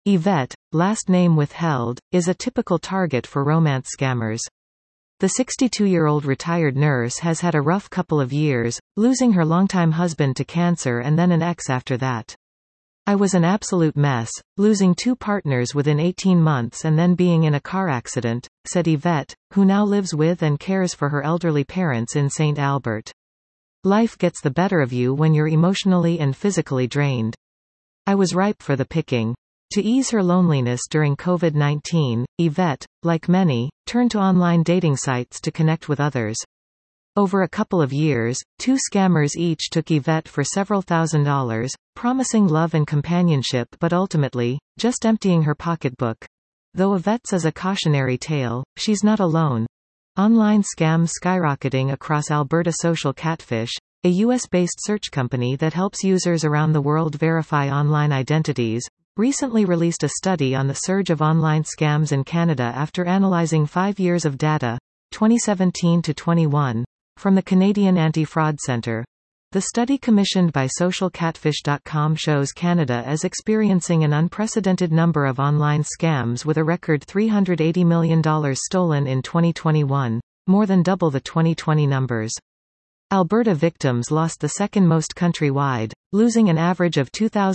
Yvette, last name withheld, is a typical target for romance scammers. The 62-year-old retired nurse has had a rough couple of years, losing her longtime husband to cancer and then an ex after that. "I was an absolute mess, losing 2 partners within 18 months and then being in a car accident," said Yvette, who now lives with and cares for her elderly parents in St. Albert. "Life gets the better of you when you're emotionally and physically drained. I was ripe for the picking." To ease her loneliness during COVID-19, Yvette, like many, turned to online dating sites to connect with others. Over a couple of years, 2 scammers each took Yvette for several $1,000s, promising love and companionship but ultimately, just emptying her pocketbook. Though Yvette's is a cautionary tale, she's not alone. Online scams skyrocketing across Alberta. Social Catfish, a US-based search company that helps users around the world verify online identities, recently released a study on the surge of online scams in Canada after analyzing 5 years of data, 2017 to 21, from the Canadian Anti-Fraud Centre. The study, commissioned by socialcatfish.com, shows Canada as experiencing an unprecedented number of online scams, with a record $380 million stolen in 2021, more than double the 2020 numbers. Alberta victims lost the second most countrywide, losing an average of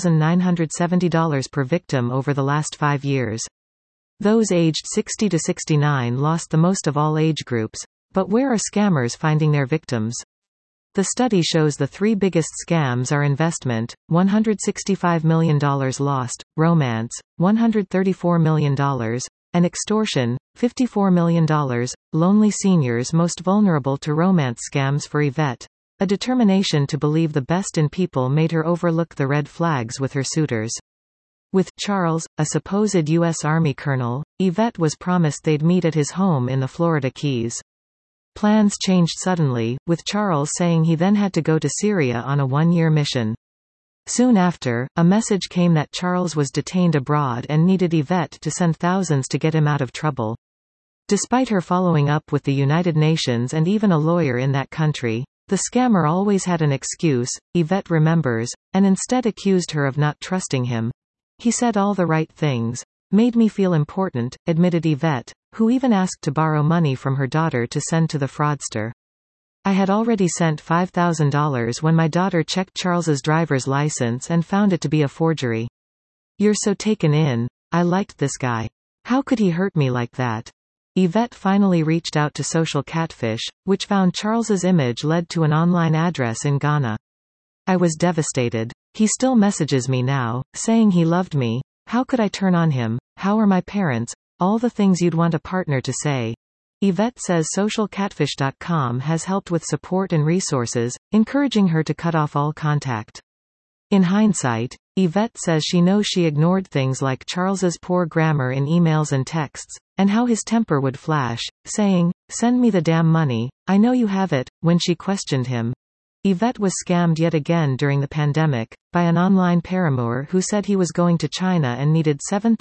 $2,970 per victim over the last 5 years. Those aged 60 to 69 lost the most of all age groups. But where are scammers finding their victims? The study shows the 3 biggest scams are investment, $165 million lost, romance, $134 million, and extortion, $54 million. Lonely seniors most vulnerable to romance scams for Yvette. A determination to believe the best in people made her overlook the red flags with her suitors. With Charles, a supposed U.S. Army colonel, Yvette was promised they'd meet at his home in the Florida Keys. Plans changed suddenly, with Charles saying he then had to go to Syria on a 1-year mission. Soon after, a message came that Charles was detained abroad and needed Yvette to send thousands to get him out of trouble. Despite her following up with the United Nations and even a lawyer in that country, the scammer always had an excuse, Yvette remembers, and instead accused her of not trusting him. "He said all the right things. Made me feel important," admitted Yvette, who even asked to borrow money from her daughter to send to the fraudster. "I had already sent $5,000 when my daughter checked Charles's driver's license and found it to be a forgery. You're so taken in. I liked this guy. How could he hurt me like that?" Yvette finally reached out to Social Catfish, which found Charles's image led to an online address in Ghana. "I was devastated. He still messages me now, saying he loved me. How could I turn on him? How are my parents? All the things you'd want a partner to say." Yvette says socialcatfish.com has helped with support and resources, encouraging her to cut off all contact. In hindsight, Yvette says she knows she ignored things like Charles's poor grammar in emails and texts, and how his temper would flash, saying, "Send me the damn money, I know you have it," when she questioned him. Yvette was scammed yet again during the pandemic, by an online paramour who said he was going to China and needed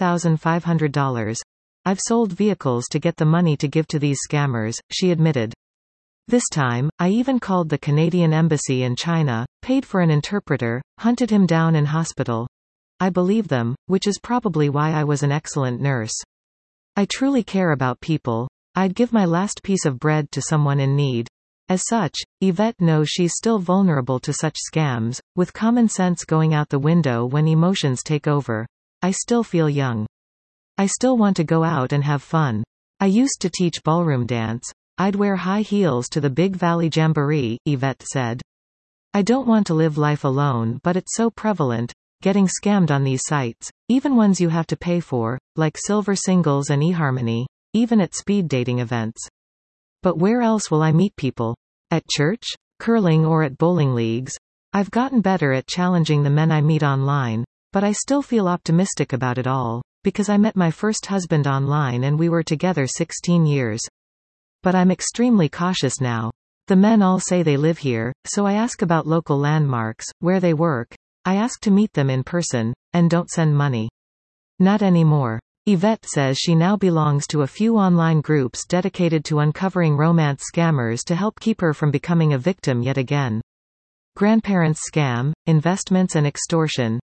$7,500. "I've sold vehicles to get the money to give to these scammers," she admitted. "This time, I even called the Canadian Embassy in China, paid for an interpreter, hunted him down in hospital. I believe them, which is probably why I was an excellent nurse. I truly care about people. I'd give my last piece of bread to someone in need." As such, Yvette knows she's still vulnerable to such scams, with common sense going out the window when emotions take over. "I still feel young. I still want to go out and have fun. I used to teach ballroom dance. I'd wear high heels to the Big Valley Jamboree," Yvette said. "I don't want to live life alone, but it's so prevalent, getting scammed on these sites, even ones you have to pay for, like Silver Singles and eHarmony, even at speed dating events. But where else will I meet people? At church? Curling or at bowling leagues? I've gotten better at challenging the men I meet online, but I still feel optimistic about it all, because I met my first husband online and we were together 16 years. But I'm extremely cautious now. The men all say they live here, so I ask about local landmarks, where they work. I ask to meet them in person, and don't send money. Not anymore." Yvette says she now belongs to a few online groups dedicated to uncovering romance scammers to help keep her from becoming a victim yet again. Grandparents scam, investments and extortion.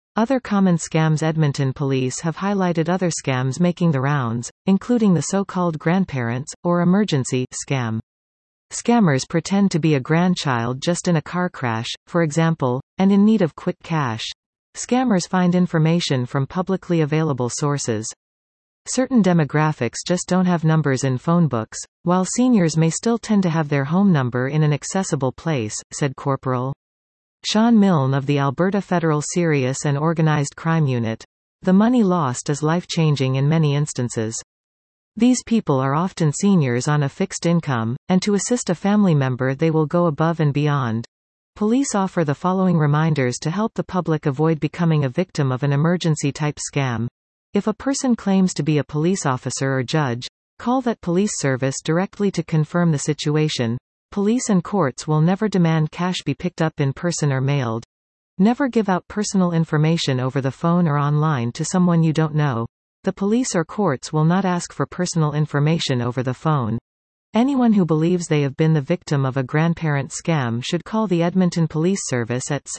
Other common scams. Edmonton police have highlighted other scams making the rounds, including the so-called grandparents, or emergency, scam. Scammers pretend to be a grandchild just in a car crash, for example, and in need of quick cash. Scammers find information from publicly available sources. Certain demographics just don't have numbers in phone books, while seniors may still tend to have their home number in an accessible place, said Corporal Sean Milne of the Alberta Federal Serious and Organized Crime Unit. The money lost is life-changing in many instances. These people are often seniors on a fixed income, and to assist a family member they will go above and beyond. Police offer the following reminders to help the public avoid becoming a victim of an emergency-type scam. If a person claims to be a police officer or judge, call that police service directly to confirm the situation. Police and courts will never demand cash be picked up in person or mailed. Never give out personal information over the phone or online to someone you don't know. The police or courts will not ask for personal information over the phone. Anyone who believes they have been the victim of a grandparent scam should call the Edmonton Police Service at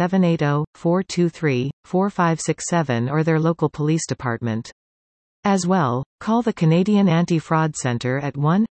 780-423-4567 or their local police department. As well, call the Canadian Anti-Fraud Centre at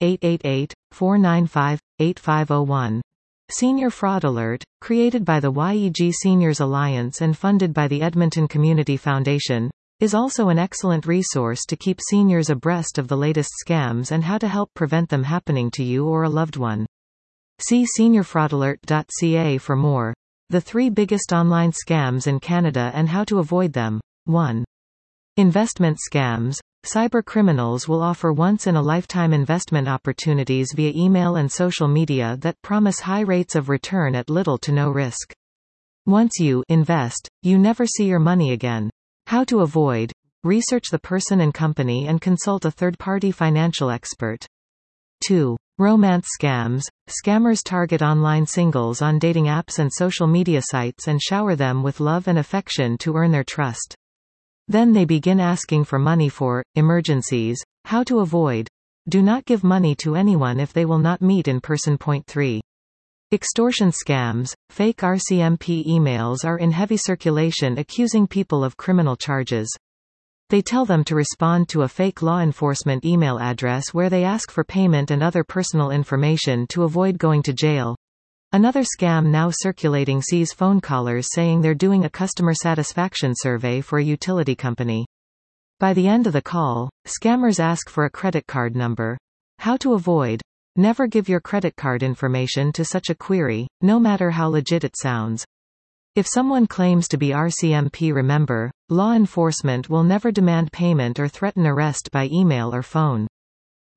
1-888-495-8501. Senior Fraud Alert, created by the YEG Seniors Alliance and funded by the Edmonton Community Foundation, is also an excellent resource to keep seniors abreast of the latest scams and how to help prevent them happening to you or a loved one. See seniorfraudalert.ca for more. The 3 biggest online scams in Canada and how to avoid them. 1. Investment scams. Cybercriminals will offer once-in-a-lifetime investment opportunities via email and social media that promise high rates of return at little to no risk. Once you invest, you never see your money again. How to avoid. Research the person and company and consult a third-party financial expert. 2. Romance scams. Scammers target online singles on dating apps and social media sites and shower them with love and affection to earn their trust. Then they begin asking for money for emergencies. How to avoid. Do not give money to anyone if they will not meet in person. 3. Extortion scams. Fake RCMP emails are in heavy circulation accusing people of criminal charges. They tell them to respond to a fake law enforcement email address where they ask for payment and other personal information to avoid going to jail. Another scam now circulating sees phone callers saying they're doing a customer satisfaction survey for a utility company. By the end of the call, scammers ask for a credit card number. How to avoid. Never give your credit card information to such a query, no matter how legit it sounds. If someone claims to be RCMP, remember, law enforcement will never demand payment or threaten arrest by email or phone.